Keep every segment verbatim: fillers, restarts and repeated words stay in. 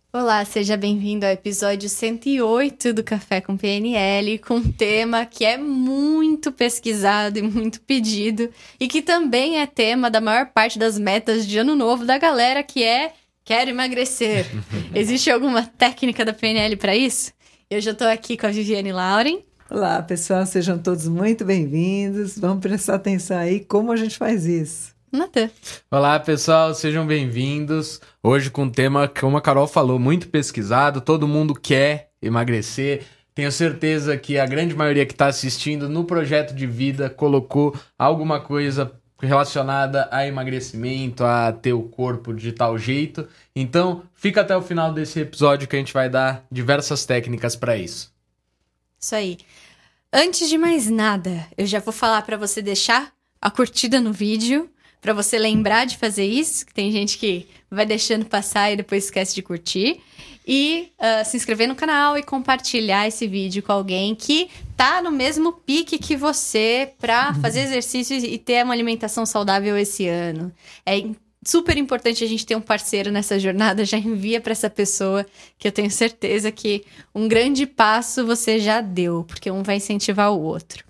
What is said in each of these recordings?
Olá, seja bem-vindo ao episódio cento e oito do Café com P N L, com um tema que é muito pesquisado e muito pedido, e que também é tema da maior parte das metas de ano novo da galera, que é quero emagrecer. Existe alguma técnica da P N L para isso? Eu já estou aqui com a Viviane Lauren. Olá, pessoal, sejam todos muito bem-vindos. Vamos prestar atenção aí como a gente faz isso. Natan. Olá, pessoal, sejam bem-vindos. Hoje com um tema, como a Carol falou, muito pesquisado. Todo mundo quer emagrecer. Tenho certeza que a grande maioria que está assistindo no projeto de vida colocou alguma coisa relacionada a emagrecimento, a ter o corpo de tal jeito. Então, fica até o final desse episódio que a gente vai dar diversas técnicas para isso. Isso aí. Antes de mais nada, eu já vou falar para você deixar a curtida no vídeo, para você lembrar de fazer isso, que tem gente que vai deixando passar e depois esquece de curtir. E uh, se inscrever no canal e compartilhar esse vídeo com alguém que tá no mesmo pique que você para fazer exercícios e ter uma alimentação saudável esse ano. É super importante a gente ter um parceiro nessa jornada. Já envia para essa pessoa, que eu tenho certeza que um grande passo você já deu, porque um vai incentivar o outro.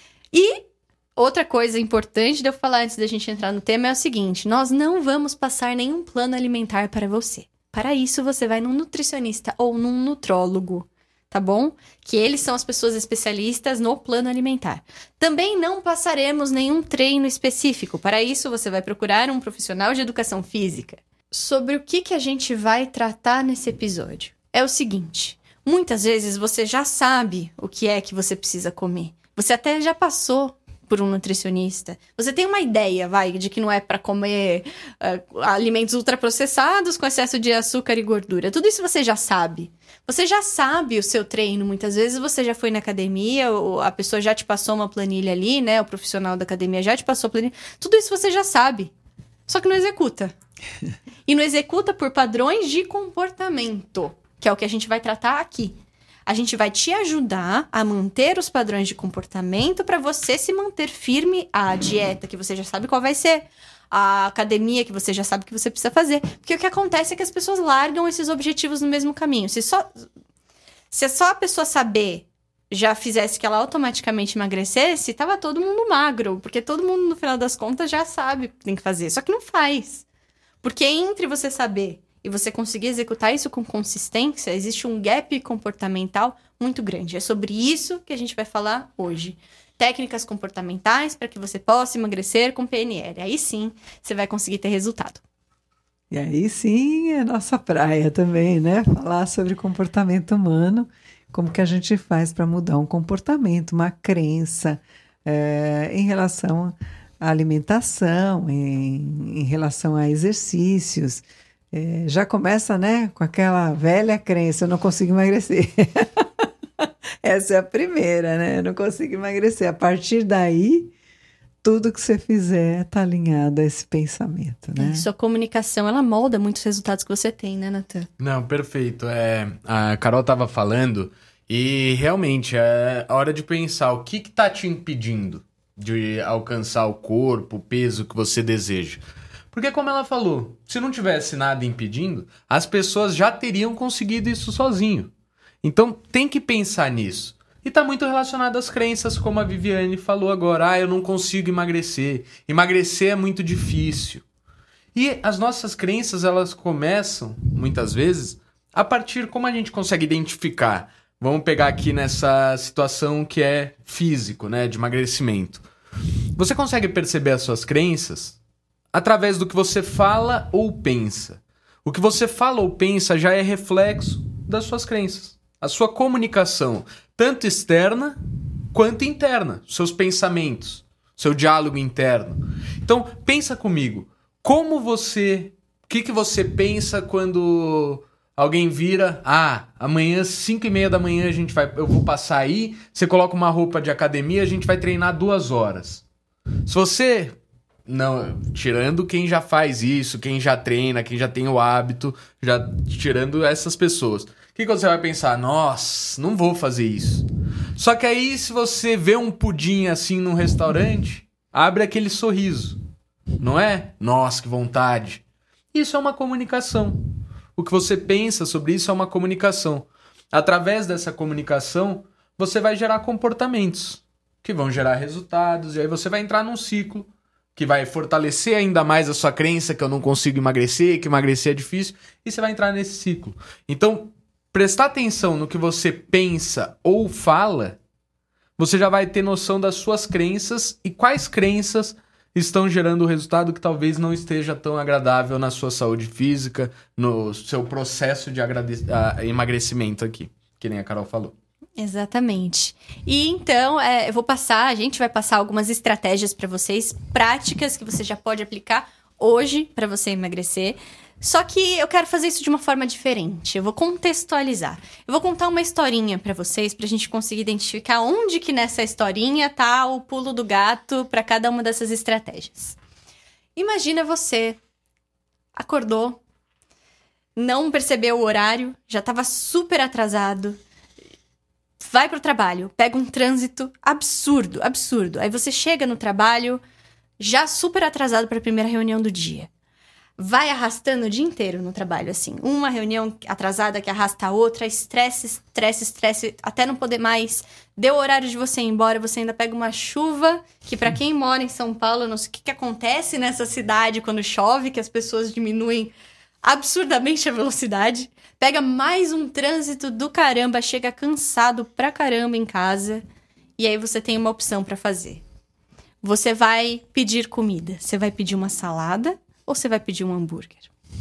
E outra coisa importante de eu falar antes da gente entrar no tema é o seguinte: nós não vamos passar nenhum plano alimentar para você. Para isso, você vai num nutricionista ou num nutrólogo, tá bom? Que eles são as pessoas especialistas no plano alimentar. Também não passaremos nenhum treino específico. Para isso, você vai procurar um profissional de educação física. Sobre o que, que a gente vai tratar nesse episódio? É o seguinte: muitas vezes você já sabe o que é que você precisa comer. Você até já passou por um nutricionista. Você tem uma ideia, vai, de que não é para comer uh, alimentos ultraprocessados com excesso de açúcar e gordura. Tudo isso você já sabe. Você já sabe o seu treino. Muitas vezes você já foi na academia, ou a pessoa já te passou uma planilha ali, né? O profissional da academia já te passou a planilha. Tudo isso você já sabe. Só que não executa. E não executa por padrões de comportamento, que é o que a gente vai tratar aqui. A gente vai te ajudar a manter os padrões de comportamento para você se manter firme à dieta, que você já sabe qual vai ser, a academia, que você já sabe que você precisa fazer. Porque o que acontece é que as pessoas largam esses objetivos no mesmo caminho. Se só, se só a pessoa saber já fizesse que ela automaticamente emagrecesse, tava todo mundo magro. Porque todo mundo, no final das contas, já sabe o que tem que fazer. Só que não faz. Porque entre você saber e você conseguir executar isso com consistência, existe um gap comportamental muito grande. É sobre isso que a gente vai falar hoje. Técnicas comportamentais para que você possa emagrecer com P N L. Aí sim, você vai conseguir ter resultado. E aí sim é nossa praia também, né? Falar sobre comportamento humano, como que a gente faz para mudar um comportamento, uma crença é, em relação à alimentação, em, em relação a exercícios. É, já começa, né, com aquela velha crença: eu não consigo emagrecer. Essa é a primeira, né? Eu não consigo emagrecer. A partir daí, tudo que você fizer está alinhado a esse pensamento, né? E sua comunicação, ela molda muitos resultados que você tem, né, Natan? Não, perfeito. É, a Carol estava falando e realmente é hora de pensar o que está te impedindo de alcançar o corpo, o peso que você deseja. Porque, como ela falou, se não tivesse nada impedindo, as pessoas já teriam conseguido isso sozinho. Então, tem que pensar nisso. E está muito relacionado às crenças, como a Viviane falou agora. Ah, eu não consigo emagrecer. Emagrecer é muito difícil. E as nossas crenças, elas começam, muitas vezes, a partir como a gente consegue identificar. Vamos pegar aqui nessa situação que é físico, né, de emagrecimento. Você consegue perceber as suas crenças através do que você fala ou pensa. O que você fala ou pensa já é reflexo das suas crenças. A sua comunicação, tanto externa quanto interna. Seus pensamentos, seu diálogo interno. Então, pensa comigo. Como você... O que, que você pensa quando alguém vira... Ah, amanhã, cinco e meia da manhã, a gente vai, eu vou passar aí. Você coloca uma roupa de academia, a gente vai treinar duas horas. Se você... Não, tirando quem já faz isso, quem já treina, quem já tem o hábito, já tirando essas pessoas. O que, que você vai pensar? Nossa, não vou fazer isso. Só que aí, se você vê um pudim assim num restaurante, abre aquele sorriso, não é? Nossa, que vontade. Isso é uma comunicação. o que você pensa sobre isso é uma comunicação. Através dessa comunicação, você vai gerar comportamentos que vão gerar resultados, e aí você vai entrar num ciclo que vai fortalecer ainda mais a sua crença que eu não consigo emagrecer, que emagrecer é difícil, e você vai entrar nesse ciclo. Então, prestar atenção no que você pensa ou fala, você já vai ter noção das suas crenças e quais crenças estão gerando o resultado que talvez não esteja tão agradável na sua saúde física, no seu processo de agrade... ah, emagrecimento aqui, que nem a Carol falou. Exatamente. E então, é, eu vou passar, a gente vai passar algumas estratégias para vocês, práticas que você já pode aplicar hoje para você emagrecer. Só que eu quero fazer isso de uma forma diferente. Eu vou contextualizar. Eu vou contar uma historinha para vocês, pra gente conseguir identificar onde que nessa historinha tá o pulo do gato para cada uma dessas estratégias. Imagina você acordou, não percebeu o horário, já estava super atrasado, vai pro trabalho, pega um trânsito absurdo, absurdo. Aí você chega no trabalho já super atrasado para a primeira reunião do dia. Vai arrastando o dia inteiro no trabalho, assim. Uma reunião atrasada que arrasta a outra, estresse, estresse, estresse, até não poder mais. Deu o horário de você ir embora, você ainda pega uma chuva, que para quem mora em São Paulo, eu não sei o que, que acontece nessa cidade quando chove, que as pessoas diminuem absurdamente a velocidade. Pega mais um trânsito do caramba, chega cansado pra caramba em casa. E aí você tem uma opção pra fazer. Você vai pedir comida. Você vai pedir uma salada ou você vai pedir um hambúrguer?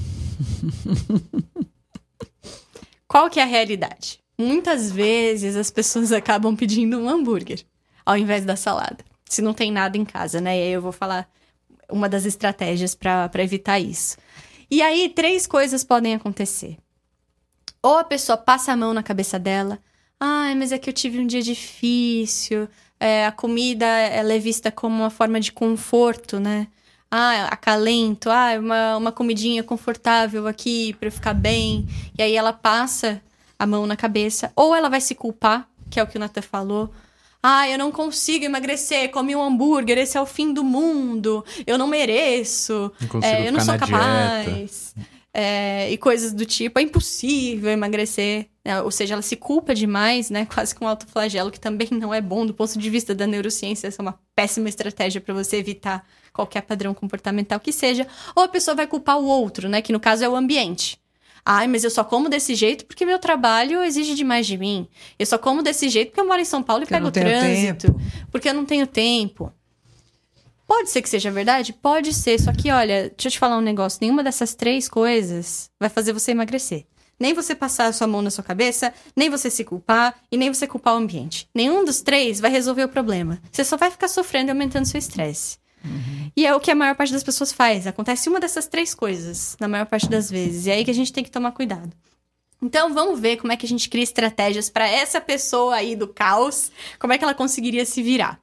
Qual que é a realidade? Muitas vezes as pessoas acabam pedindo um hambúrguer ao invés da salada. Se não tem nada em casa, né? E aí eu vou falar uma das estratégias pra, pra evitar isso. E aí, três coisas podem acontecer. Ou a pessoa passa a mão na cabeça dela. Ai, mas é que eu tive um dia difícil. É, a comida ela é vista como uma forma de conforto, né? Ah, acalento. Ah, uma, uma comidinha confortável aqui pra eu ficar bem. E aí ela passa a mão na cabeça. Ou ela vai se culpar, que é o que o Nathan falou. Ah, eu não consigo emagrecer, comi um hambúrguer, esse é o fim do mundo. Eu não mereço. Não é, eu não sou capaz. Dieta. É, e coisas do tipo, é impossível emagrecer. É, ou seja, ela se culpa demais, né? Quase com um autoflagelo, que também não é bom do ponto de vista da neurociência. Essa é uma péssima estratégia para você evitar qualquer padrão comportamental que seja. Ou a pessoa vai culpar o outro, né? Que no caso é o ambiente. Ai, mas eu só como desse jeito porque meu trabalho exige demais de mim. Eu só como desse jeito porque eu moro em São Paulo e pego o trânsito. Tempo. Porque eu não tenho tempo. Pode ser que seja verdade? Pode ser. Só que, olha, deixa eu te falar um negócio. Nenhuma dessas três coisas vai fazer você emagrecer. Nem você passar a sua mão na sua cabeça, nem você se culpar e nem você culpar o ambiente. Nenhum dos três vai resolver o problema. Você só vai ficar sofrendo e aumentando seu estresse. Uhum. E é o que a maior parte das pessoas faz. Acontece uma dessas três coisas, na maior parte das vezes. E é aí que a gente tem que tomar cuidado. Então, vamos ver como é que a gente cria estratégias para essa pessoa aí do caos. Como é que ela conseguiria se virar.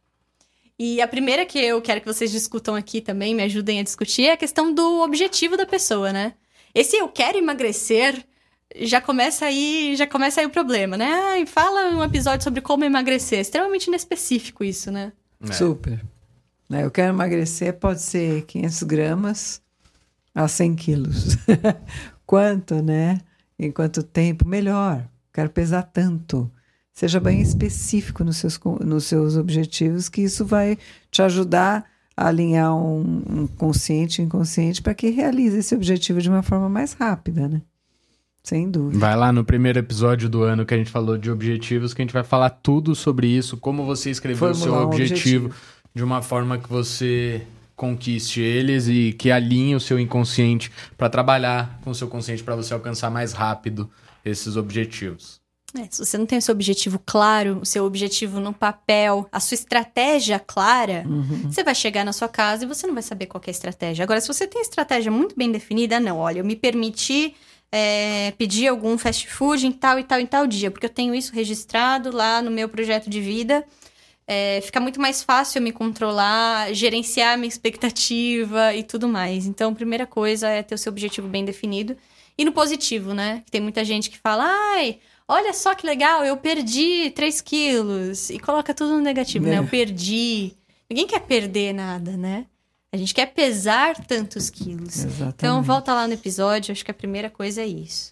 E a primeira que eu quero que vocês discutam aqui também, me ajudem a discutir, é a questão do objetivo da pessoa, né? Esse eu quero emagrecer, já começa aí, já começa aí o problema, né? Ai, fala um episódio sobre como emagrecer. Extremamente inespecífico isso, né? É. Super. Eu quero emagrecer, pode ser quinhentos gramas a cem quilos. Quanto, né? Em quanto tempo? Melhor. Quero pesar tanto. Seja bem específico nos seus, nos seus objetivos, que isso vai te ajudar a alinhar um, um consciente e inconsciente para que realize esse objetivo de uma forma mais rápida, né? Sem dúvida. Vai lá no primeiro episódio do ano que a gente falou de objetivos, que a gente vai falar tudo sobre isso, como você escrever o seu um objetivo, objetivo de uma forma que você conquiste eles e que alinhe o seu inconsciente para trabalhar com o seu consciente para você alcançar mais rápido esses objetivos. É, se você não tem o seu objetivo claro, o seu objetivo no papel, a sua estratégia clara, uhum. Você vai chegar na sua casa e você não vai saber qual que é a estratégia. Agora, se você tem a estratégia muito bem definida, não, olha, eu me permiti é, pedir algum fast food em tal e tal e tal dia, porque eu tenho isso registrado lá no meu projeto de vida. É, fica muito mais fácil eu me controlar, gerenciar a minha expectativa e tudo mais. Então, a primeira coisa é ter o seu objetivo bem definido. E no positivo, né? Tem muita gente que fala, ai, olha só que legal, eu perdi três quilos. E coloca tudo no negativo, é. né? Eu perdi. Ninguém quer perder nada, né? A gente quer pesar tantos quilos. Exatamente. Então, volta lá no episódio. Acho que a primeira coisa é isso.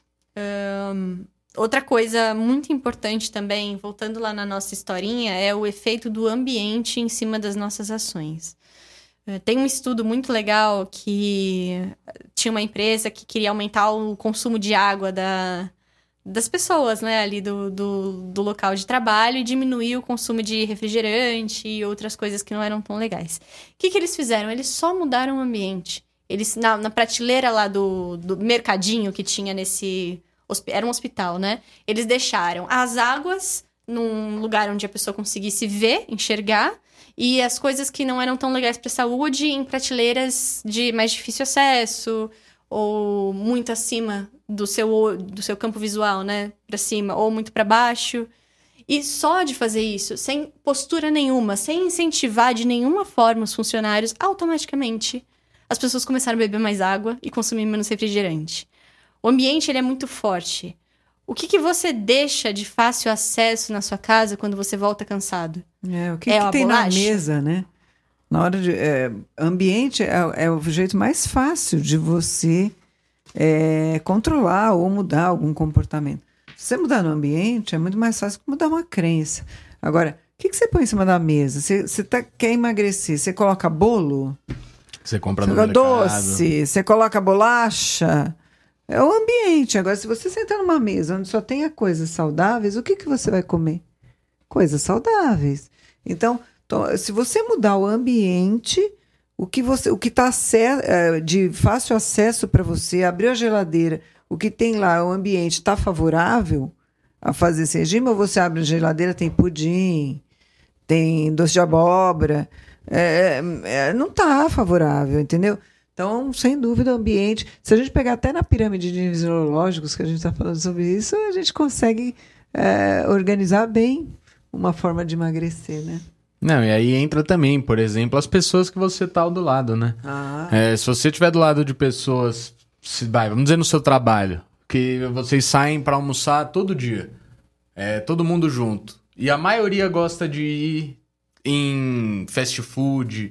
Um, outra coisa muito importante também, voltando lá na nossa historinha, é o efeito do ambiente em cima das nossas ações. Uh, tem um estudo muito legal que tinha uma empresa que queria aumentar o consumo de água da... das pessoas, né, ali do, do, do local de trabalho e diminuir o consumo de refrigerante e outras coisas que não eram tão legais. O que, que eles fizeram? Eles só mudaram o ambiente. Eles, na, na prateleira lá do, do mercadinho que tinha nesse... Era um hospital, né? Eles deixaram as águas num lugar onde a pessoa conseguisse ver, enxergar, e as coisas que não eram tão legais para a saúde em prateleiras de mais difícil acesso, ou muito acima do seu, do seu campo visual, né? Para cima, ou muito para baixo. E só de fazer isso, sem postura nenhuma, sem incentivar de nenhuma forma os funcionários, automaticamente as pessoas começaram a beber mais água e consumir menos refrigerante. O ambiente, ele é muito forte. O que, que você deixa de fácil acesso na sua casa quando você volta cansado? É, o que, É que a tem na bolacha? mesa, né? Na hora de... É, ambiente é, é o jeito mais fácil de você é, controlar ou mudar algum comportamento. Se você mudar no ambiente, é muito mais fácil que mudar uma crença. Agora, o que, que você põe em cima da mesa? Você, você tá, quer emagrecer, você coloca bolo? Você compra Você no coloca mercado. doce? Você coloca bolacha? É o ambiente. Agora, se você sentar numa mesa onde só tenha coisas saudáveis, o que, que você vai comer? Coisas saudáveis. Então, to- se você mudar o ambiente, o que você, o que está de fácil acesso para você, abrir a geladeira, o que tem lá, o ambiente está favorável a fazer esse regime, ou você abre a geladeira, tem pudim, tem doce de abóbora, é, é, não está favorável, entendeu? Então, sem dúvida, o ambiente... Se a gente pegar até na pirâmide de níveis neurológicos, que a gente está falando sobre isso, a gente consegue é, organizar bem uma forma de emagrecer, né? Não, e aí entra também, por exemplo, as pessoas que você tá do lado, né? Ah, É, se você estiver do lado de pessoas, se, vai, vamos dizer no seu trabalho, que vocês saem pra almoçar todo dia, é, todo mundo junto, e a maioria gosta de ir em fast food,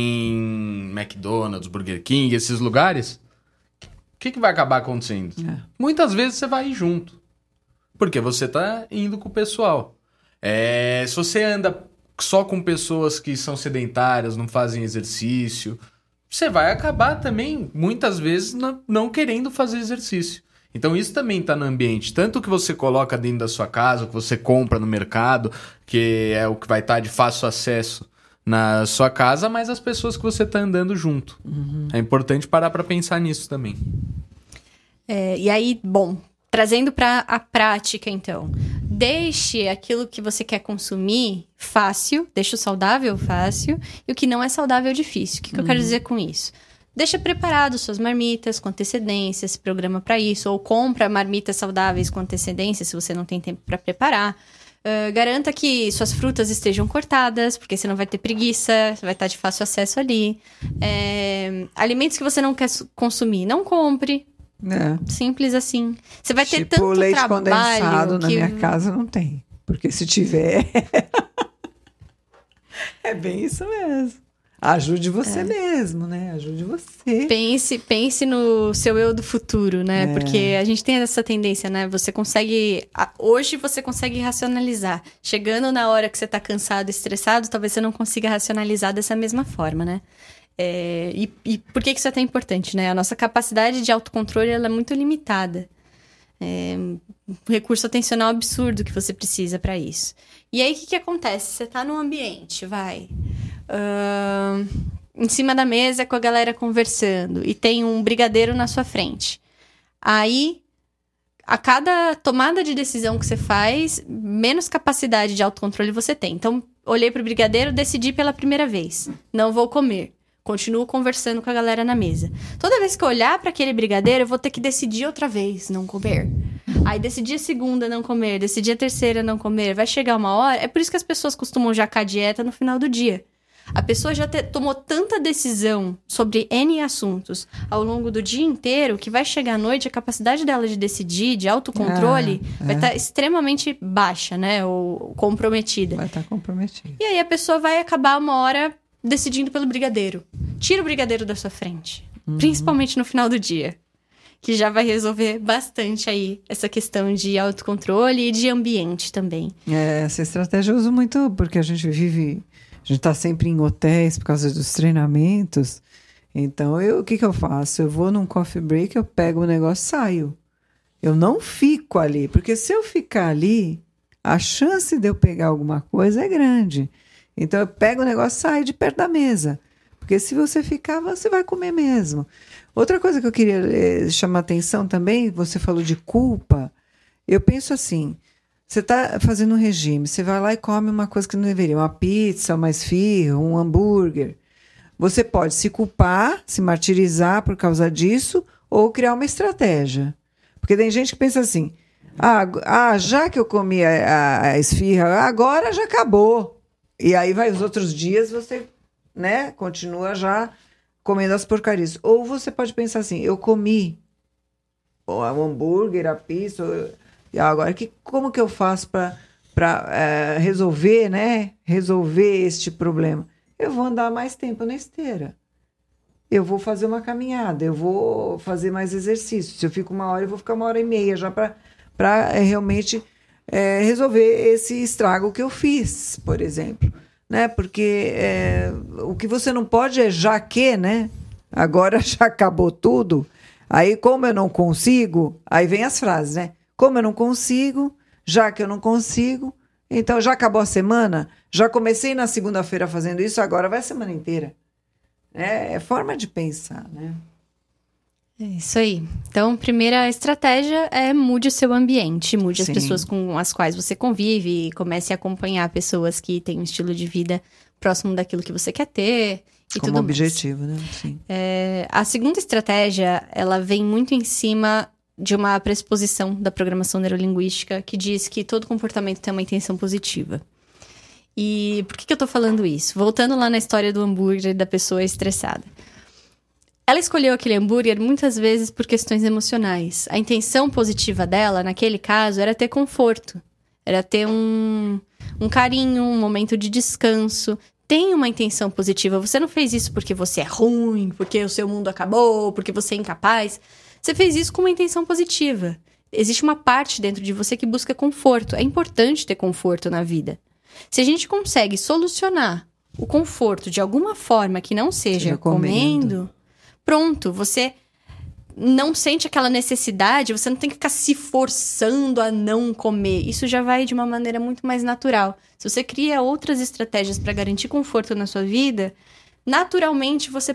em McDonald's, Burger King, esses lugares, o que, que vai acabar acontecendo? É. Muitas vezes você vai ir junto, porque você tá indo com o pessoal. É, se você anda só com pessoas que são sedentárias, não fazem exercício, você vai acabar também, muitas vezes, não, não querendo fazer exercício. Então isso também está no ambiente. Tanto o que você coloca dentro da sua casa, o que você compra no mercado, que é o que vai estar de fácil acesso na sua casa, mas as pessoas que você está andando junto. Uhum. É importante parar para pensar nisso também. É, e aí, bom, trazendo para a prática, então. Deixe aquilo que você quer consumir fácil, deixe o saudável fácil, e o que não é saudável difícil. O que, que eu quero dizer com isso? Deixa preparado suas marmitas com antecedência, se programa para isso, ou compra marmitas saudáveis com antecedência, se você não tem tempo para preparar. Uh, garanta que suas frutas estejam cortadas, porque você não vai ter preguiça, vai estar de fácil acesso ali. É, alimentos que você não quer consumir, não compre. é. Simples assim. Você vai ter Tipo, tanto leite trabalho condensado na que... minha casa não tem. Porque se tiver... é bem isso mesmo. Ajude você é. mesmo, né? Ajude você. Pense, pense no seu eu do futuro, né? É. Porque a gente tem essa tendência, né? Você consegue... Hoje você consegue racionalizar. Chegando na hora que você tá cansado, estressado, talvez você não consiga racionalizar dessa mesma forma, né? É, e, e por que, que isso é tão importante, né? A nossa capacidade de autocontrole ela é muito limitada. É um recurso atencional absurdo que você precisa para isso. E aí, o que, que acontece? Você tá num ambiente, vai... Uh, em cima da mesa com a galera conversando e tem um brigadeiro na sua frente. Aí, a cada tomada de decisão que você faz, menos capacidade de autocontrole você tem. Então, olhei pro brigadeiro, decidi pela primeira vez. Não vou comer. Continuo conversando com a galera na mesa. Toda vez que eu olhar para aquele brigadeiro, eu vou ter que decidir outra vez não comer. Aí decidi a segunda não comer, decidi a terceira não comer. Vai chegar uma hora... É por isso que as pessoas costumam jacar dieta no final do dia. A pessoa já te, tomou tanta decisão sobre N assuntos ao longo do dia inteiro que vai chegar à noite, a capacidade dela de decidir, de autocontrole, ah, vai estar é. tá extremamente baixa, né? Ou comprometida. Vai estar tá comprometida. E aí a pessoa vai acabar uma hora decidindo pelo brigadeiro. Tira o brigadeiro da sua frente. Uhum. Principalmente no final do dia. Que já vai resolver bastante aí essa questão de autocontrole e de ambiente também. É, essa estratégia eu uso muito porque a gente vive... A gente está sempre em hotéis por causa dos treinamentos. Então, eu, o que, que eu faço? Eu vou num coffee break, eu pego o negócio e saio. Eu não fico ali. Porque se eu ficar ali, a chance de eu pegar alguma coisa é grande. Então, eu pego o negócio e saio de perto da mesa. Porque se você ficar, você vai comer mesmo. Outra coisa que eu queria eh, chamar atenção também, você falou de culpa. Eu penso assim, você está fazendo um regime, você vai lá e come uma coisa que não deveria, uma pizza, uma esfirra, um hambúrguer. Você pode se culpar, se martirizar por causa disso, ou criar uma estratégia. Porque tem gente que pensa assim, ah, ah já que eu comi a, a, a esfirra, agora já acabou. E aí vai os outros dias, você, né, continua já comendo as porcarias. Ou você pode pensar assim, eu comi o hambúrguer, a pizza, e agora que, como que eu faço para é, resolver, né? Resolver este problema? Eu vou andar mais tempo na esteira. Eu vou fazer uma caminhada, eu vou fazer mais exercício. Se eu fico uma hora, eu vou ficar uma hora e meia já para é, realmente é, resolver esse estrago que eu fiz, por exemplo. Né? Porque é, o que você não pode é já que, né? Agora já acabou tudo. Aí, como eu não consigo, aí vem as frases, né? Como eu não consigo, já que eu não consigo, então já acabou a semana, já comecei na segunda-feira fazendo isso, agora vai a semana inteira. É, é forma de pensar, né? É isso aí. Então, primeira estratégia é mude o seu ambiente, mude Sim. as pessoas com as quais você convive e comece a acompanhar pessoas que têm um estilo de vida próximo daquilo que você quer ter e Como tudo objetivo, mais. né? Sim. É, a segunda estratégia, ela vem muito em cima de uma pressuposição da programação neurolinguística que diz que todo comportamento tem uma intenção positiva. E por que, que eu tô falando isso? Voltando lá na história do hambúrguer da pessoa estressada. Ela escolheu aquele hambúrguer muitas vezes por questões emocionais. A intenção positiva dela, naquele caso, era ter conforto. Era ter um, um carinho, um momento de descanso. Tem uma intenção positiva. Você não fez isso porque você é ruim, porque o seu mundo acabou, porque você é incapaz. Você fez isso com uma intenção positiva. Existe uma parte dentro de você que busca conforto. É importante ter conforto na vida. Se a gente consegue solucionar o conforto de alguma forma que não seja, seja comendo... comendo pronto, você não sente aquela necessidade, você não tem que ficar se forçando a não comer. Isso já vai de uma maneira muito mais natural. Se você cria outras estratégias para garantir conforto na sua vida, naturalmente você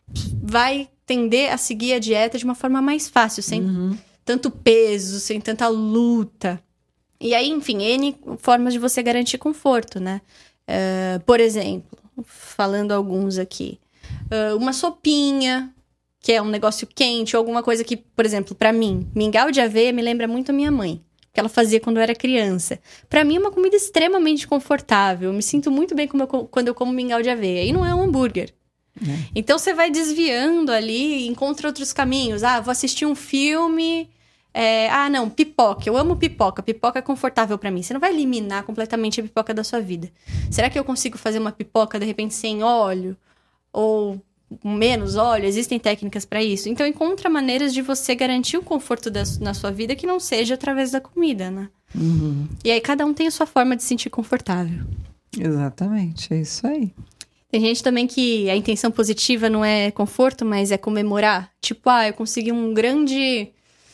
vai tender a seguir a dieta de uma forma mais fácil, sem uhum. tanto peso, sem tanta luta. E aí, enfim, N formas de você garantir conforto, né? Uh, por exemplo, falando alguns aqui. Uh, uma sopinha, que é um negócio quente, ou alguma coisa que, por exemplo, pra mim, mingau de aveia me lembra muito a minha mãe, que ela fazia quando eu era criança. Pra mim é uma comida extremamente confortável, eu me sinto muito bem como eu, quando eu como mingau de aveia, e não é um hambúrguer. É. Então você vai desviando ali, encontra outros caminhos. Ah, vou assistir um filme... É, ah, não, pipoca. Eu amo pipoca. Pipoca é confortável pra mim. Você não vai eliminar completamente a pipoca da sua vida. Será que eu consigo fazer uma pipoca, de repente, sem óleo? Ou menos óleo? Existem técnicas pra isso. Então, encontra maneiras de você garantir o conforto da, na sua vida que não seja através da comida, né? Uhum. E aí, cada um tem a sua forma de se sentir confortável. Exatamente, é isso aí. Tem gente também que a intenção positiva não é conforto, mas é comemorar. Tipo, ah, eu consegui um grande...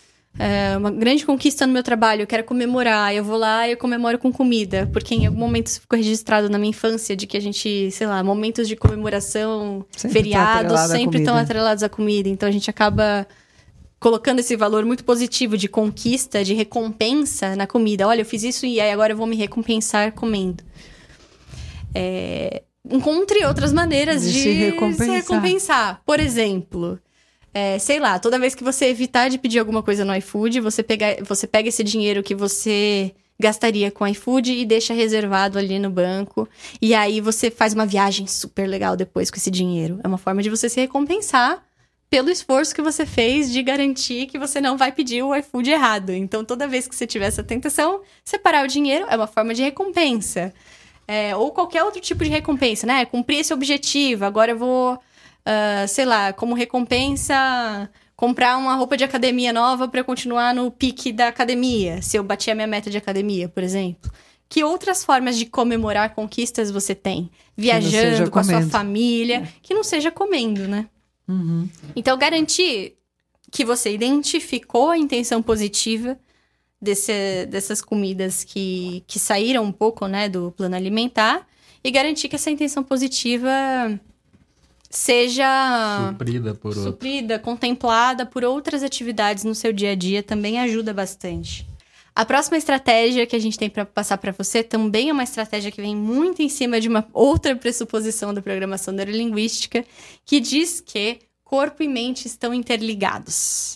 É, uma grande conquista no meu trabalho, eu quero comemorar, eu vou lá e eu comemoro com comida, porque em algum momento isso ficou registrado na minha infância, de que a gente, sei lá, momentos de comemoração, sempre feriados, tá sempre estão atrelados à comida, então a gente acaba colocando esse valor muito positivo de conquista, de recompensa na comida. Olha, eu fiz isso e aí agora eu vou me recompensar comendo. É, encontre outras maneiras de, de se, recompensar. se recompensar. Por exemplo... É, sei lá, toda vez que você evitar de pedir alguma coisa no iFood, você pega, você pega esse dinheiro que você gastaria com iFood e deixa reservado ali no banco. E aí você faz uma viagem super legal depois com esse dinheiro. É uma forma de você se recompensar pelo esforço que você fez de garantir que você não vai pedir o iFood errado. Então, toda vez que você tiver essa tentação, separar o dinheiro é uma forma de recompensa. É, ou qualquer outro tipo de recompensa, né? Cumprir esse objetivo, agora eu vou, uh, sei lá, como recompensa, comprar uma roupa de academia nova para eu continuar no pique da academia, se eu bati a minha meta de academia, por exemplo. Que outras formas de comemorar conquistas você tem? Viajando com a sua família, que não seja comendo, né? Uhum. Então, garantir que você identificou a intenção positiva desse, dessas comidas que, que saíram um pouco, né, do plano alimentar e garantir que essa intenção positiva seja suprida, por suprida contemplada por outras atividades no seu dia a dia também ajuda bastante. A próxima estratégia que a gente tem para passar para você também é uma estratégia que vem muito em cima de uma outra pressuposição da programação neurolinguística, que diz que corpo e mente estão interligados.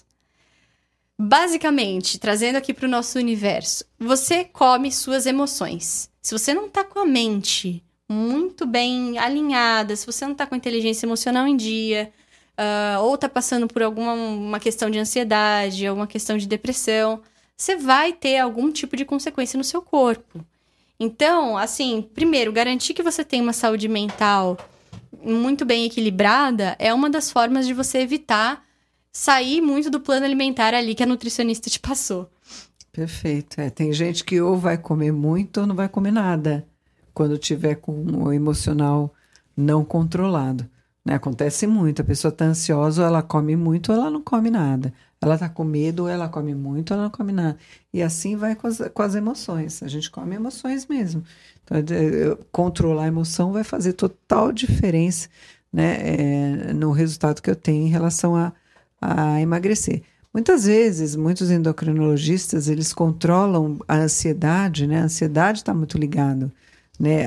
Basicamente, trazendo aqui para o nosso universo, você come suas emoções. Se você não está com a mente muito bem alinhada, se você não está com a inteligência emocional em dia, uh, ou está passando por alguma uma questão de ansiedade, alguma questão de depressão, você vai ter algum tipo de consequência no seu corpo. Então, assim, primeiro, garantir que você tem uma saúde mental muito bem equilibrada é uma das formas de você evitar sair muito do plano alimentar ali que a nutricionista te passou. Perfeito. É, tem gente que ou vai comer muito ou não vai comer nada quando tiver com o emocional não controlado. Né? Acontece muito. A pessoa está ansiosa, ou ela come muito ou ela não come nada. Ela está com medo, ou ela come muito ou ela não come nada. E assim vai com as, com as emoções. A gente come emoções mesmo. Então, controlar a emoção vai fazer total diferença, né, é, no resultado que eu tenho em relação a a emagrecer. Muitas vezes, muitos endocrinologistas, eles controlam a ansiedade, né? A ansiedade está muito ligado, né,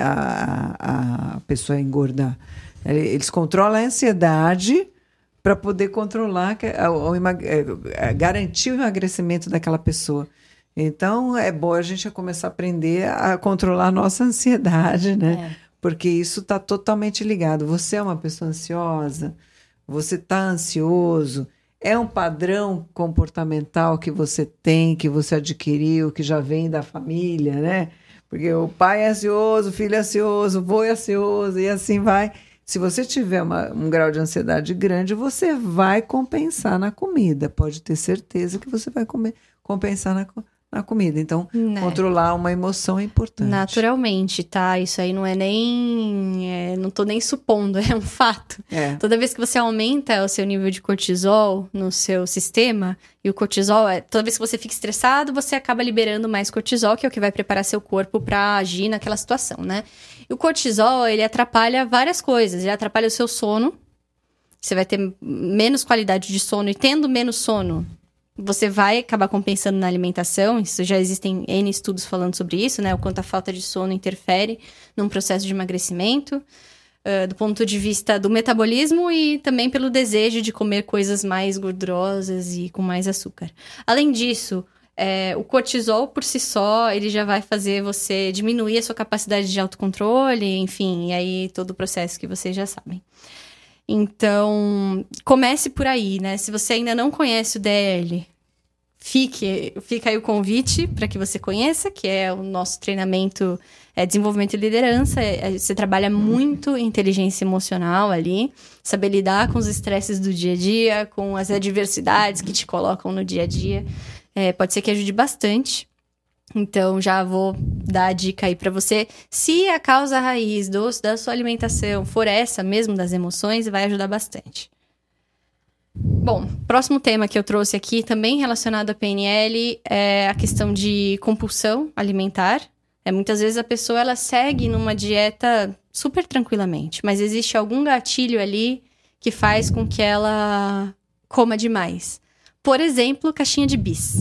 a, a pessoa engordar. Eles controlam a ansiedade para poder controlar, o, o, garantir o emagrecimento daquela pessoa. Então, é bom a gente começar a aprender a controlar a nossa ansiedade, né? É. Porque isso está totalmente ligado. Você é uma pessoa ansiosa? Você está ansioso? É um padrão comportamental que você tem, que você adquiriu, que já vem da família, né? Porque o pai é ansioso, o filho é ansioso, o vô é ansioso e assim vai. Se você tiver uma, um grau de ansiedade grande, você vai compensar na comida. Pode ter certeza que você vai comer, compensar na, na comida. Então, né? Controlar uma emoção é importante. Naturalmente, tá? Isso aí não é nem... É, não tô nem supondo, é um fato. É. Toda vez que você aumenta o seu nível de cortisol no seu sistema, e o cortisol, é, toda vez que você fica estressado, você acaba liberando mais cortisol, que é o que vai preparar seu corpo para agir naquela situação, né? E o cortisol, ele atrapalha várias coisas. Ele atrapalha o seu sono. Você vai ter menos qualidade de sono. E tendo menos sono, você vai acabar compensando na alimentação. Isso já existem N estudos falando sobre isso, né? O quanto a falta de sono interfere num processo de emagrecimento. Uh, do ponto de vista do metabolismo e também pelo desejo de comer coisas mais gordurosas e com mais açúcar. Além disso... É, o cortisol, por si só, ele já vai fazer você diminuir a sua capacidade de autocontrole, enfim, e aí todo o processo que vocês já sabem. Então, comece por aí, né? Se você ainda não conhece o D L, fique, fica aí o convite para que você conheça, que é o nosso treinamento, é desenvolvimento e liderança. É, você trabalha muito inteligência emocional ali, saber lidar com os estresses do dia a dia, com as adversidades que te colocam no dia a dia. É, pode ser que ajude bastante. Então, já vou dar a dica aí pra você. Se a causa raiz do, da sua alimentação for essa mesmo, das emoções, vai ajudar bastante. Bom, próximo tema que eu trouxe aqui, também relacionado à P N L, é a questão de compulsão alimentar. É, muitas vezes a pessoa ela segue numa dieta super tranquilamente, mas existe algum gatilho ali que faz com que ela coma demais. Por exemplo, caixinha de bis.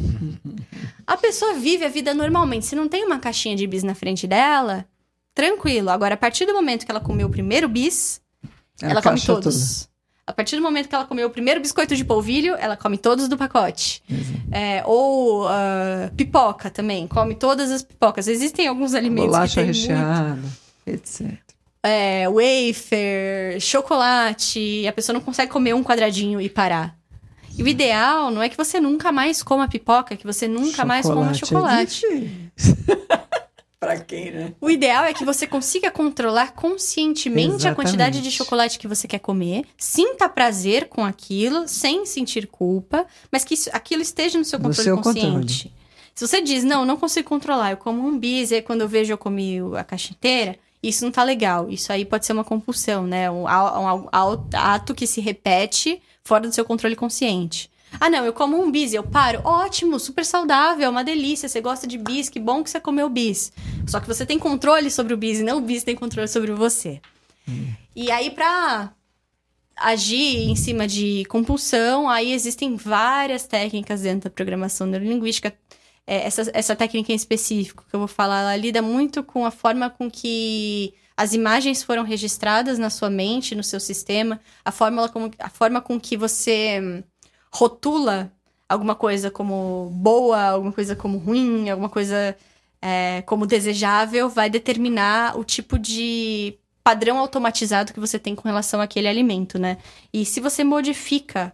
A pessoa vive a vida normalmente. Se não tem uma caixinha de bis na frente dela, tranquilo. Agora, a partir do momento que ela comeu o primeiro bis, ela, ela come todos. Toda. A partir do momento que ela comeu o primeiro biscoito de polvilho, ela come todos do pacote. É, ou uh, pipoca também. Come todas as pipocas. Existem alguns alimentos bolacha que tem recheada, muito... etcétera. É, wafer, chocolate. A pessoa não consegue comer um quadradinho e parar. E o ideal não é que você nunca mais coma pipoca, que você nunca chocolate mais coma chocolate. Pra quem, né? O ideal é que você consiga controlar conscientemente Exatamente. a quantidade de chocolate que você quer comer, sinta prazer com aquilo, sem sentir culpa, mas que isso, aquilo esteja no seu No controle seu consciente. controle. Se você diz, não, não consigo controlar, eu como um bis, e aí quando eu vejo eu comi a caixa inteira, isso não tá legal. Isso aí pode ser uma compulsão, né? Um, um, um ato que se repete fora do seu controle consciente. Ah, não, eu como um bis, eu paro. Ótimo, super saudável, uma delícia. Você gosta de bis, que bom que você comeu bis. Só que você tem controle sobre o bis e não o bis tem controle sobre você. Hum. E aí, pra agir em cima de compulsão, aí existem várias técnicas dentro da programação neurolinguística. É, essa, essa técnica em específico que eu vou falar, ela lida muito com a forma com que as imagens foram registradas na sua mente, no seu sistema, a forma, como, a forma com que você rotula alguma coisa como boa, alguma coisa como ruim, alguma coisa é, como desejável, vai determinar o tipo de padrão automatizado que você tem com relação àquele alimento, né? E se você modifica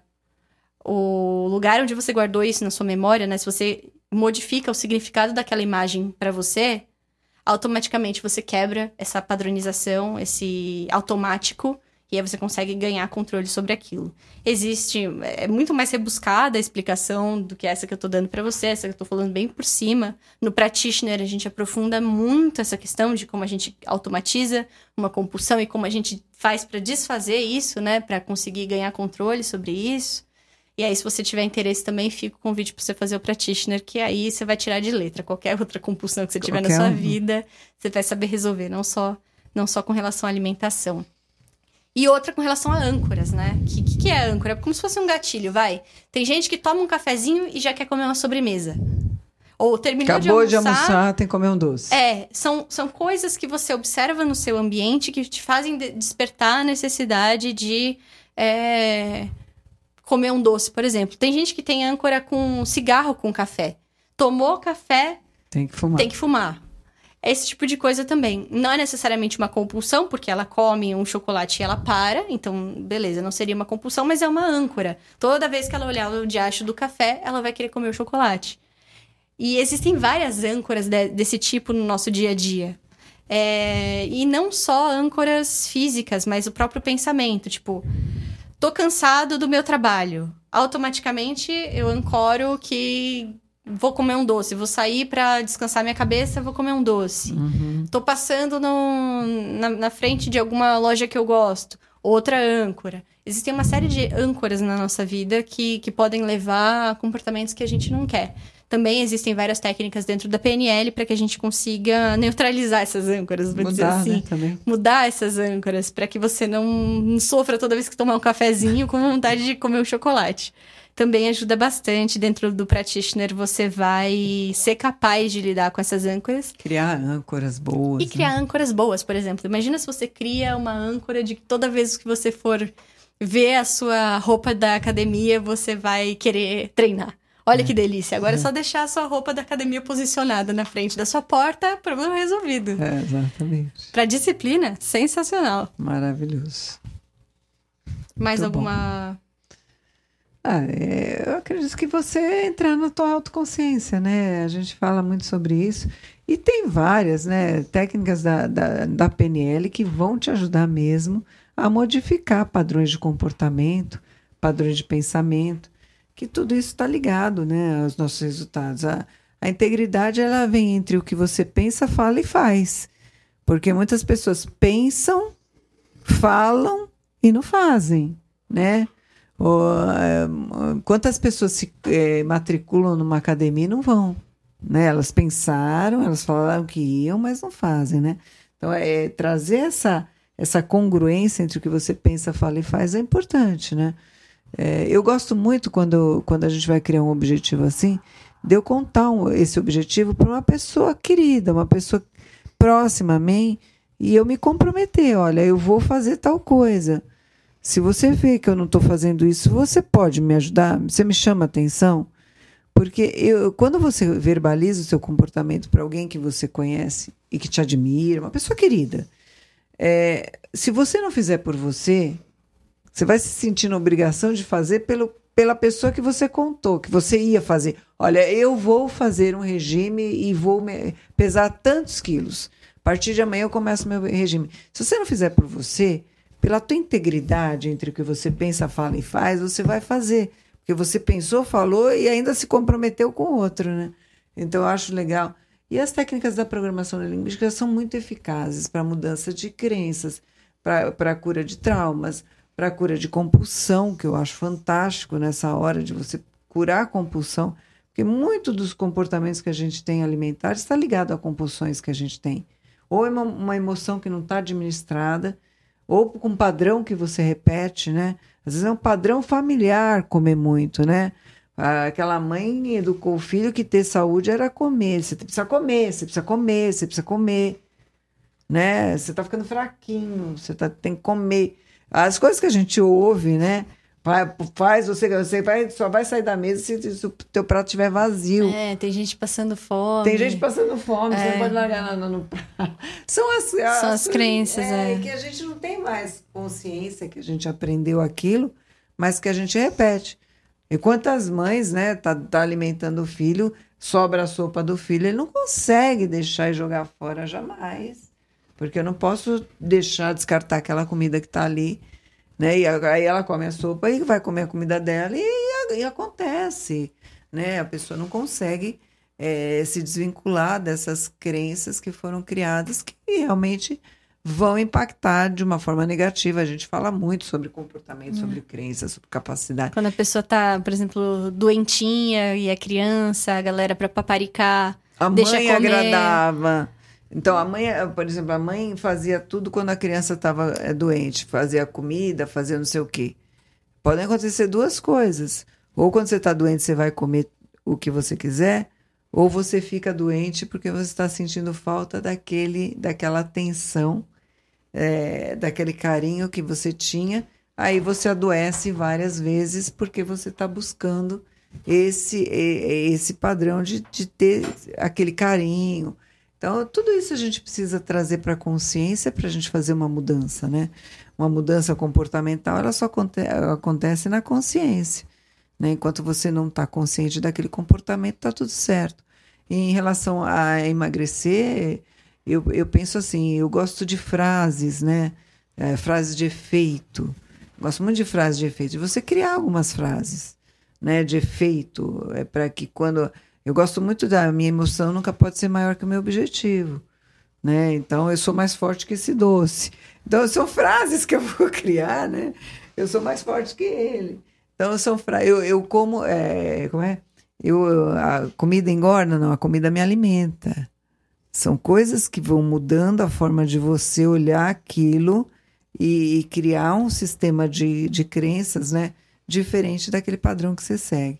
o lugar onde você guardou isso na sua memória, né? Se você modifica o significado daquela imagem para você, automaticamente você quebra essa padronização, esse automático, e aí você consegue ganhar controle sobre aquilo. Existe, é muito mais rebuscada a explicação do que essa que eu tô dando para você, essa que eu tô falando bem por cima. No Practitioner, a gente aprofunda muito essa questão de como a gente automatiza uma compulsão e como a gente faz para desfazer isso, né? Para conseguir ganhar controle sobre isso. E aí, se você tiver interesse também, fica o convite para você fazer o Practitioner, que aí você vai tirar de letra qualquer outra compulsão que você tiver qualquer na sua um. vida, você vai saber resolver, não só, não só com relação à alimentação. E outra com relação a âncoras, né? O que, que, que é âncora? É como se fosse um gatilho, vai. Tem gente que toma um cafezinho e já quer comer uma sobremesa. Ou terminou Acabou de almoçar... Acabou de almoçar, tem que comer um doce. É, são, são coisas que você observa no seu ambiente que te fazem de- despertar a necessidade de é, comer um doce, por exemplo. Tem gente que tem âncora com cigarro com café. Tomou café, tem que fumar. Tem que fumar. Esse tipo de coisa também. Não é necessariamente uma compulsão, porque ela come um chocolate e ela para. Então, beleza, não seria uma compulsão, mas é uma âncora. Toda vez que ela olhar o diacho do café, ela vai querer comer o chocolate. E existem várias âncoras de, desse tipo no nosso dia a dia. É, e não só âncoras físicas, mas o próprio pensamento. Tipo, tô cansado do meu trabalho. Automaticamente, eu ancoro que... vou comer um doce, vou sair pra descansar minha cabeça, vou comer um doce. Uhum. Tô passando no, na, na frente de alguma loja que eu gosto, outra âncora. Existem uma série de âncoras na nossa vida que, que podem levar a comportamentos que a gente não quer. Também existem várias técnicas dentro da P N L para que a gente consiga neutralizar essas âncoras, vou dizer assim. Né, também. Mudar essas âncoras para que você não sofra toda vez que tomar um cafezinho com vontade de comer um chocolate. Também ajuda bastante. Dentro do Practitioner, você vai ser capaz de lidar com essas âncoras. Criar âncoras boas. E criar né? âncoras boas, por exemplo. Imagina se você cria uma âncora de que toda vez que você for ver a sua roupa da academia, você vai querer treinar. Olha é. que delícia. Agora é. é só deixar a sua roupa da academia posicionada na frente da sua porta, problema resolvido. É, exatamente. Pra disciplina, sensacional. Maravilhoso. Mais Muito alguma... bom. Ah, é, eu acredito que você entrar na tua autoconsciência, né? A gente fala muito sobre isso. E tem várias, né, técnicas da, da, da P N L que vão te ajudar mesmo a modificar padrões de comportamento, padrões de pensamento, que tudo isso está ligado, né, aos nossos resultados. A, a integridade, ela vem entre o que você pensa, fala e faz. Porque muitas pessoas pensam, falam e não fazem, né? Ou, quantas pessoas se é, matriculam numa academia e não vão, né? Elas pensaram, elas falaram que iam, mas não fazem, né? Então, é, trazer essa, essa congruência entre o que você pensa, fala e faz é importante, né? É, eu gosto muito quando, quando a gente vai criar um objetivo assim, de eu contar um, esse objetivo para uma pessoa querida, uma pessoa próxima a mim, e eu me comprometer, olha, eu vou fazer tal coisa. Se você vê que eu não estou fazendo isso, você pode me ajudar? Você me chama a atenção? Porque eu, quando você verbaliza o seu comportamento para alguém que você conhece e que te admira, uma pessoa querida, é, se você não fizer por você, você vai se sentir na obrigação de fazer pelo, pela pessoa que você contou, que você ia fazer. Olha, eu vou fazer um regime e vou me- pesar tantos quilos. A partir de amanhã eu começo meu regime. Se você não fizer por você, pela tua integridade entre o que você pensa, fala e faz, você vai fazer. Porque você pensou, falou e ainda se comprometeu com o outro, né? Então, eu acho legal. E as técnicas da programação neurolinguística são muito eficazes para mudança de crenças, para a cura de traumas, para a cura de compulsão, que eu acho fantástico nessa hora de você curar a compulsão, porque muito dos comportamentos que a gente tem alimentares está ligado a compulsões que a gente tem. Ou é uma, uma emoção que não está administrada, ou com um padrão que você repete, né? Às vezes é um padrão familiar comer muito, né? Aquela mãe educou o filho que ter saúde era comer. Você precisa comer, você precisa comer, você precisa comer. Né? Você está ficando fraquinho, você tá, tem que comer. As coisas que a gente ouve, né? Faz, você, você vai, só vai sair da mesa se, se o teu prato estiver vazio. É, tem gente passando fome. Tem gente passando fome, É. você não pode largar no, no prato. São as, as, São as crenças, é, é. que a gente não tem mais consciência que a gente aprendeu aquilo, mas que a gente repete. E quantas mães, né, tá, tá alimentando o filho, sobra a sopa do filho, ele não consegue deixar e jogar fora jamais. Porque eu não posso deixar descartar aquela comida que está ali, né? E aí ela come a sopa e vai comer a comida dela e, e acontece, né? A pessoa não consegue é, se desvincular dessas crenças que foram criadas que realmente vão impactar de uma forma negativa. A gente fala muito sobre comportamento, hum. sobre crenças, sobre capacidade. Quando a pessoa tá, por exemplo, doentinha e é criança, a galera para paparicar, a deixa mãe comer. agradava. Então, a mãe, por exemplo, a mãe fazia tudo quando a criança estava doente. Fazia comida, fazia não sei o quê. Podem acontecer duas coisas. Ou quando você está doente, você vai comer o que você quiser, ou você fica doente porque você está sentindo falta daquele, daquela atenção, é, daquele carinho que você tinha. Aí você adoece várias vezes porque você está buscando esse, esse padrão de, de ter aquele carinho. Então, tudo isso a gente precisa trazer para a consciência para a gente fazer uma mudança, né? Uma mudança comportamental, ela só aconte- acontece na consciência, né? Enquanto você não está consciente daquele comportamento, está tudo certo. E em relação a emagrecer, eu, eu penso assim, eu gosto de frases, né? É, frases de efeito. Gosto muito de frases de efeito. De você criar algumas frases, né? De efeito, é para que quando... Eu gosto muito da minha emoção, nunca pode ser maior que o meu objetivo, né? Então, eu sou mais forte que esse doce. Então, são frases que eu vou criar, né? Eu sou mais forte que ele. Então, são frases. Eu, eu como... É, como é? Eu, a comida engorda? Não, a comida me alimenta. São coisas que vão mudando a forma de você olhar aquilo e, e criar um sistema de, de crenças, né? Diferente daquele padrão que você segue.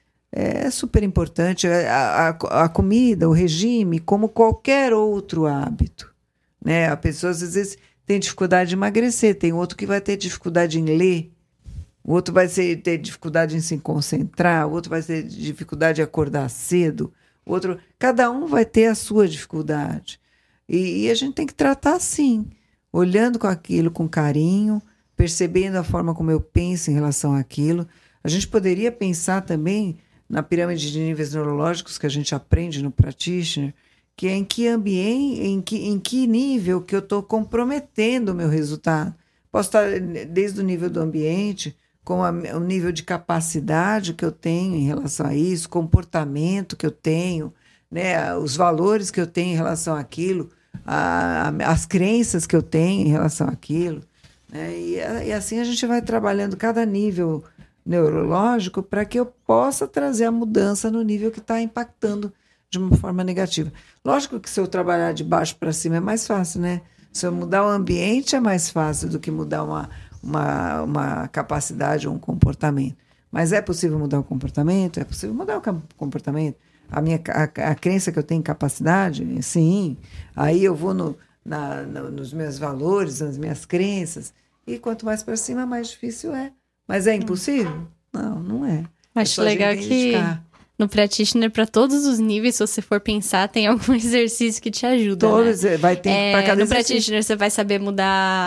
É super importante a, a, a comida, o regime, como qualquer outro hábito, né? A pessoa às vezes tem dificuldade de emagrecer, tem outro que vai ter dificuldade em ler, o outro vai ser, ter dificuldade em se concentrar, o outro vai ter dificuldade de acordar cedo, o outro, cada um vai ter a sua dificuldade. E, e a gente tem que tratar assim, olhando com aquilo com carinho, percebendo a forma como eu penso em relação àquilo. A gente poderia pensar também na pirâmide de níveis neurológicos que a gente aprende no Practitioner, que é em que ambiente, em que, em que nível que eu estou comprometendo o meu resultado. Posso estar desde o nível do ambiente, com a, o nível de capacidade que eu tenho em relação a isso, comportamento que eu tenho, né, os valores que eu tenho em relação àquilo, a, a, as crenças que eu tenho em relação àquilo. Né, e, e assim a gente vai trabalhando cada nível neurológico para que eu possa trazer a mudança no nível que está impactando de uma forma negativa. Lógico que se eu trabalhar de baixo para cima é mais fácil, né? Se eu mudar o ambiente é mais fácil do que mudar uma, uma, uma capacidade ou um comportamento. Mas é possível mudar o comportamento? É possível mudar o comportamento. A, minha, a, a crença que eu tenho em capacidade, sim. Aí eu vou no, na, no, nos meus valores, nas minhas crenças. E quanto mais para cima, mais difícil é. Mas é impossível? Não, não é. Acho é legal que no Practitioner, para todos os níveis, se você for pensar, tem algum exercício que te ajuda. Todos, né? vai ter é, para cada No exercício. Practitioner, você vai saber mudar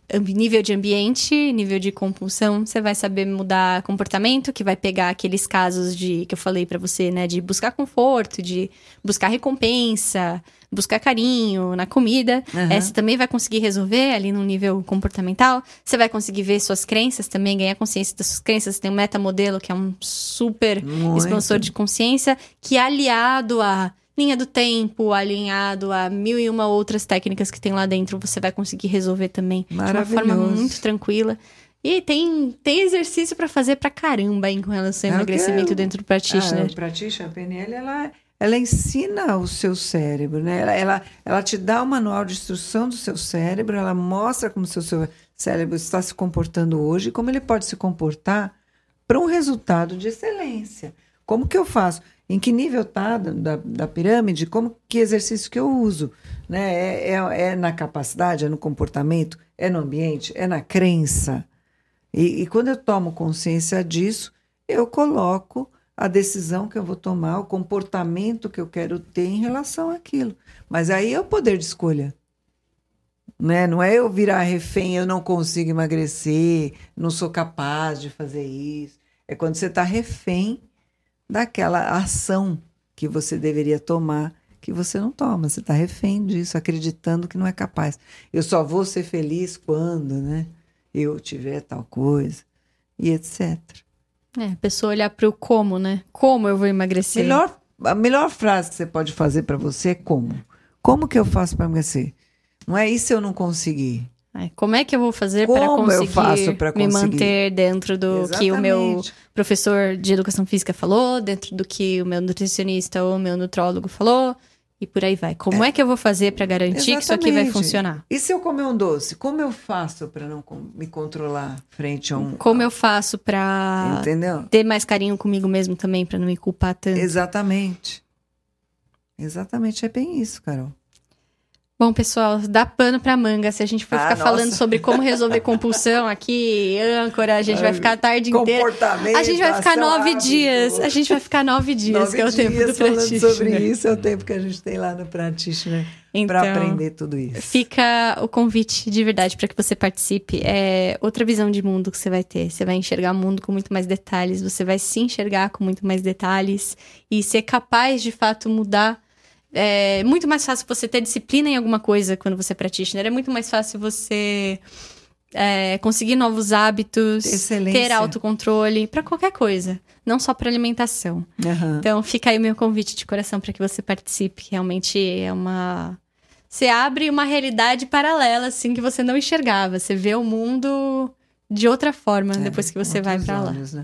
nível de ambiente, nível de compulsão, você vai saber mudar comportamento, que vai pegar aqueles casos de que eu falei pra você, né? De buscar conforto, de buscar recompensa, buscar carinho na comida. Uhum. É, você também vai conseguir resolver ali no nível comportamental. Você vai conseguir ver suas crenças também, ganhar consciência das suas crenças. Tem o metamodelo, que é um super Muito. expansor de consciência, que é aliado a linha do tempo, alinhado a mil e uma outras técnicas que tem lá dentro, você vai conseguir resolver também de uma forma muito tranquila. E tem, tem exercício pra fazer pra caramba, hein, com relação ao É, emagrecimento eu- dentro do practitioner. Ah, o practitioner, a P N L, ela, ela ensina o seu cérebro, né? Ela, ela, ela te dá o manual de instrução do seu cérebro, ela mostra como o seu, seu cérebro está se comportando hoje e como ele pode se comportar para um resultado de excelência. Como que eu faço? Em que nível está da, da pirâmide? Como, que exercício que eu uso? Né? É, é, é na capacidade, é no comportamento, é no ambiente, é na crença. E, e quando eu tomo consciência disso, eu coloco a decisão que eu vou tomar, o comportamento que eu quero ter em relação àquilo. Mas aí é o poder de escolha. Né? Não é eu virar refém, eu não consigo emagrecer, não sou capaz de fazer isso. É quando você está refém daquela ação que você deveria tomar, que você não toma. Você está refém disso, acreditando que não é capaz. Eu só vou ser feliz quando, né, eu tiver tal coisa, e etcétera. É, a pessoa olhar pro como, né? Como eu vou emagrecer? Melhor, a melhor frase que você pode fazer para você é como. Como que eu faço para emagrecer? Não é isso se eu não conseguir. É, como é que eu vou fazer para Como eu conseguir, faço pra me conseguir? manter dentro do que o meu Exatamente. professor de educação física falou, dentro do que o meu nutricionista ou o meu nutrólogo falou, e por aí vai. Como é, é que eu vou fazer para garantir que isso aqui vai Exatamente. funcionar? E se eu comer um doce? Como eu faço para não com- me controlar frente a um... Como eu faço para Entendeu? ter mais carinho comigo mesmo também, para não me culpar tanto? Exatamente. Exatamente, é bem isso, Carol. Bom, pessoal, dá pano pra manga. Se a gente for Ah, ficar nossa. falando sobre como resolver compulsão aqui, âncora, a gente vai ficar a tarde inteira. Comportamento, A gente vai ficar ação, nove hábito. dias. A gente vai ficar nove dias, Nove que é o tempo dias do falando practitioner. sobre isso, é o tempo que a gente tem lá no Practitioner Então, para aprender tudo isso. Fica o convite de verdade para que você participe. É outra visão de mundo que você vai ter. Você vai enxergar o mundo com muito mais detalhes. Você vai se enxergar com muito mais detalhes. E ser capaz, de fato, mudar. É muito mais fácil você ter disciplina em alguma coisa quando você é practitioner. É muito mais fácil você é, conseguir novos hábitos, Excelência. ter autocontrole para qualquer coisa, não só para alimentação. Aham. Então fica aí o meu convite de coração para que você participe. Realmente é uma... Você abre uma realidade paralela, assim, que você não enxergava. Você vê o mundo de outra forma É, depois que você com vai outros para lá. olhos, né?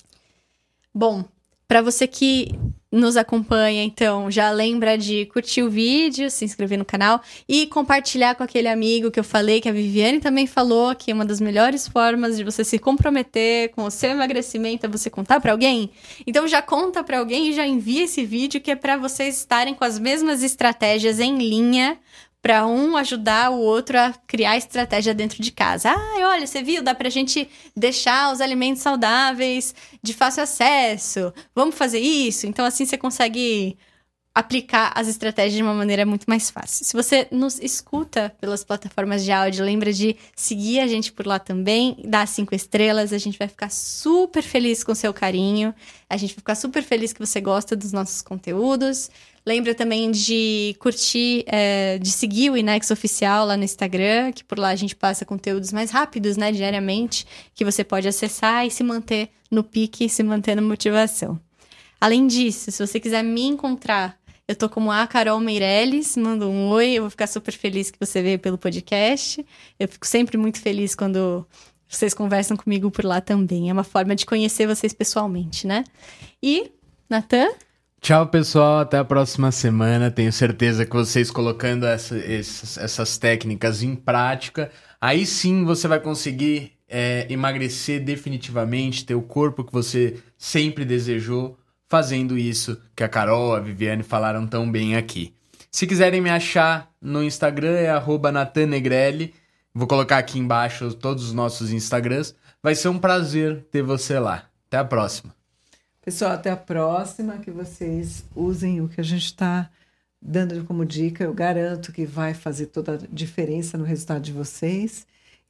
Bom, para você que nos acompanha, então, já lembra de curtir o vídeo, se inscrever no canal e compartilhar com aquele amigo que eu falei, que a Viviane também falou, que uma das melhores formas de você se comprometer com o seu emagrecimento é você contar para alguém. Então já conta para alguém e já envia esse vídeo, que é para vocês estarem com as mesmas estratégias em linha, para um ajudar o outro a criar estratégia dentro de casa. Ah, olha, você viu? Dá pra gente deixar os alimentos saudáveis de fácil acesso. Vamos fazer isso? Então, assim, você consegue aplicar as estratégias de uma maneira muito mais fácil. Se você nos escuta pelas plataformas de áudio, lembra de seguir a gente por lá também, dar cinco estrelas, a gente vai ficar super feliz com o seu carinho, a gente vai ficar super feliz que você gosta dos nossos conteúdos. Lembra também de curtir, é, de seguir o Inex Oficial lá no Instagram, que por lá a gente passa conteúdos mais rápidos, né, diariamente, que você pode acessar e se manter no pique, se manter na motivação. Além disso, se você quiser me encontrar, eu tô como a Carol Meirelles, manda um oi, eu vou ficar super feliz que você veio pelo podcast. Eu fico sempre muito feliz quando vocês conversam comigo por lá também. É uma forma de conhecer vocês pessoalmente, né? E, Natan? Tchau, pessoal. Até a próxima semana. Tenho certeza que vocês colocando essa, essas, essas técnicas em prática, aí sim você vai conseguir é, emagrecer definitivamente, ter o corpo que você sempre desejou, fazendo isso que a Carol, a Viviane falaram tão bem aqui. Se quiserem me achar no Instagram, é arroba Natan Negrelli. Vou colocar aqui embaixo todos os nossos Instagrams. Vai ser um prazer ter você lá. Até a próxima. Pessoal, até a próxima, que vocês usem o que a gente está dando como dica. Eu garanto que vai fazer toda a diferença no resultado de vocês.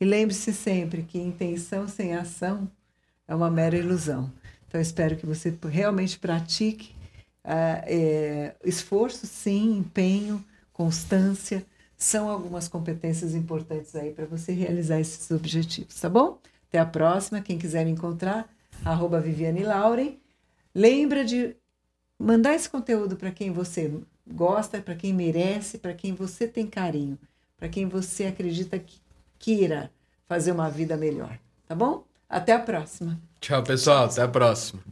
E lembre-se sempre que intenção sem ação é uma mera ilusão. Então, eu espero que você realmente pratique uh, é, esforço, sim, empenho, constância. São algumas competências importantes aí para você realizar esses objetivos, tá bom? Até a próxima. Quem quiser me encontrar, arroba Viviane Lauren. Lembra de mandar esse conteúdo para quem você gosta, para quem merece, para quem você tem carinho, para quem você acredita que queira fazer uma vida melhor, tá bom? Até a próxima. Tchau, pessoal. Até a próxima.